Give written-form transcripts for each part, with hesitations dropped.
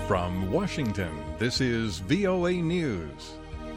From Washington, this is VOA News.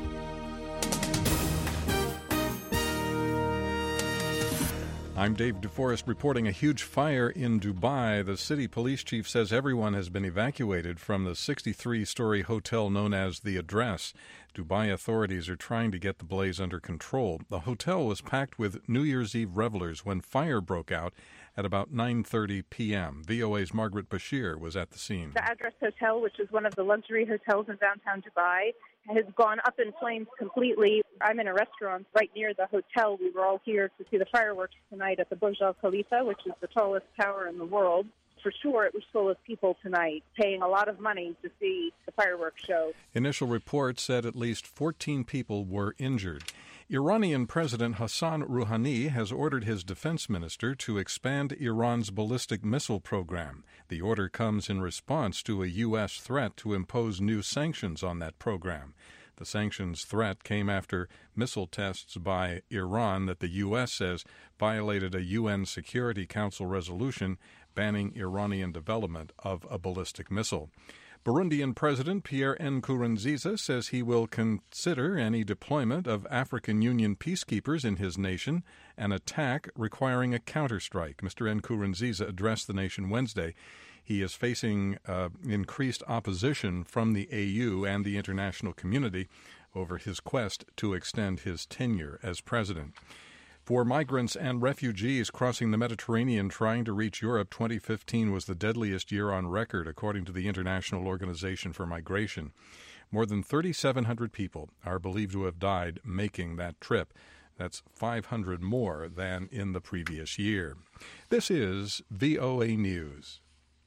I'm Dave DeForest reporting a huge fire in Dubai. The city police chief says everyone has been evacuated from the 63-story hotel known as The Address. Dubai authorities are trying to get the blaze under control. The hotel was packed with New Year's Eve revelers when fire broke out at about 9:30 p.m. VOA's Margaret Bashir was at the scene. The Address Hotel, which is one of the luxury hotels in downtown Dubai, has gone up in flames completely. I'm in a restaurant right near the hotel. We were all here to see the fireworks tonight at the Burj Al Khalifa, which is the tallest tower in the world. For sure, it was full of people tonight, paying a lot of money to see the fireworks show. Initial reports said at least 14 people were injured. Iranian President Hassan Rouhani has ordered his defense minister to expand Iran's ballistic missile program. The order comes in response to a U.S. threat to impose new sanctions on that program. The sanctions threat came after missile tests by Iran that the U.S. says violated a UN Security Council resolution banning Iranian development of a ballistic missile. Burundian President Pierre Nkurunziza says he will consider any deployment of African Union peacekeepers in his nation an attack requiring a counterstrike. Mr. Nkurunziza addressed the nation Wednesday. He is facing increased opposition from the AU and the international community over his quest to extend his tenure as president. For migrants and refugees crossing the Mediterranean trying to reach Europe, 2015 was the deadliest year on record, according to the International Organization for Migration. More than 3,700 people are believed to have died making that trip. That's 500 more than in the previous year. This is VOA News.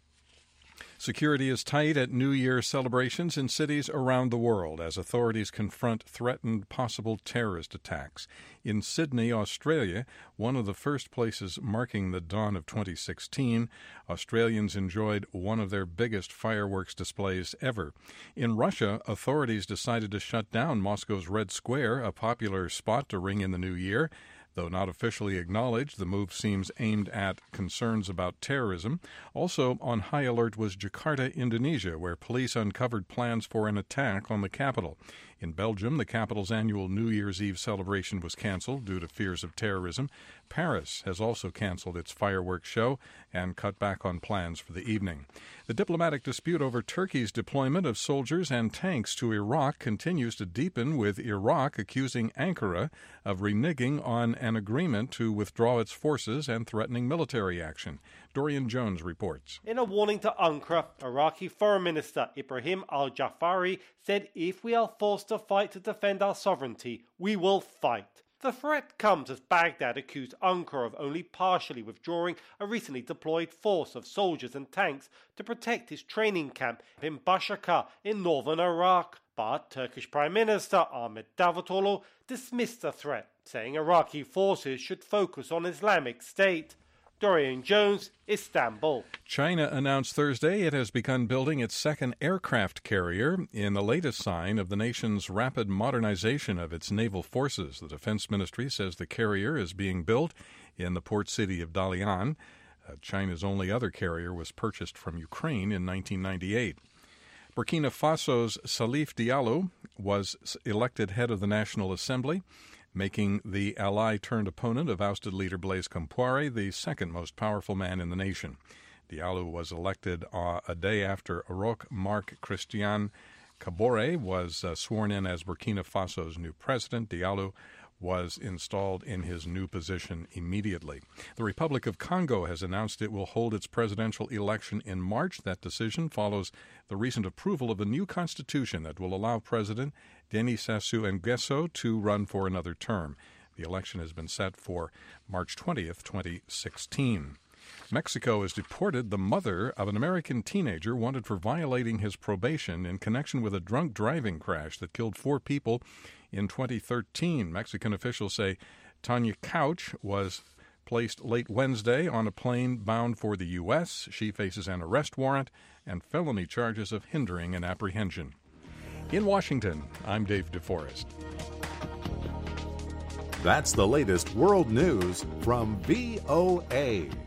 Security is tight at New Year celebrations in cities around the world as authorities confront threatened possible terrorist attacks. In Sydney, Australia, one of the first places marking the dawn of 2016, Australians enjoyed one of their biggest fireworks displays ever. In Russia, authorities decided to shut down Moscow's Red Square, a popular spot to ring in the new year. Though not officially acknowledged, the move seems aimed at concerns about terrorism. Also on high alert was Jakarta, Indonesia, where police uncovered plans for an attack on the capital. In Belgium, the capital's annual New Year's Eve celebration was canceled due to fears of terrorism. Paris has also canceled its fireworks show and cut back on plans for the evening. The diplomatic dispute over Turkey's deployment of soldiers and tanks to Iraq continues to deepen, with Iraq accusing Ankara of reneging on an agreement to withdraw its forces and threatening military action. Dorian Jones reports. In a warning to Ankara, Iraqi Foreign Minister Ibrahim al-Jafari said, "If we are forced to fight to defend our sovereignty, we will fight." The threat comes as Baghdad accused Ankara of only partially withdrawing a recently deployed force of soldiers and tanks to protect its training camp in Bashaka in northern Iraq. But Turkish Prime Minister Ahmet Davutoglu dismissed the threat, saying Iraqi forces should focus on Islamic State. Dorian Jones, Istanbul. China announced Thursday it has begun building its second aircraft carrier in the latest sign of the nation's rapid modernization of its naval forces. The Defense Ministry says the carrier is being built in the port city of Dalian. China's only other carrier was purchased from Ukraine in 1998. Burkina Faso's Salif Diallo was elected head of the National Assembly, making the ally-turned-opponent of ousted leader Blaise Compaoré the second most powerful man in the nation. Diallo was elected a day after Roch Marc Christian Kaboré was sworn in as Burkina Faso's new president. Diallo was installed in his new position immediately. The Republic of Congo has announced it will hold its presidential election in March. That decision follows the recent approval of a new constitution that will allow President Denis Sassou Nguesso to run for another term. The election has been set for March 20th, 2016. Mexico has deported the mother of an American teenager wanted for violating his probation in connection with a drunk driving crash that killed 4 people in 2013. Mexican officials say Tanya Couch was placed late Wednesday on a plane bound for the U.S. She faces an arrest warrant and felony charges of hindering an apprehension. In Washington, I'm Dave DeForest. That's the latest world news from VOA.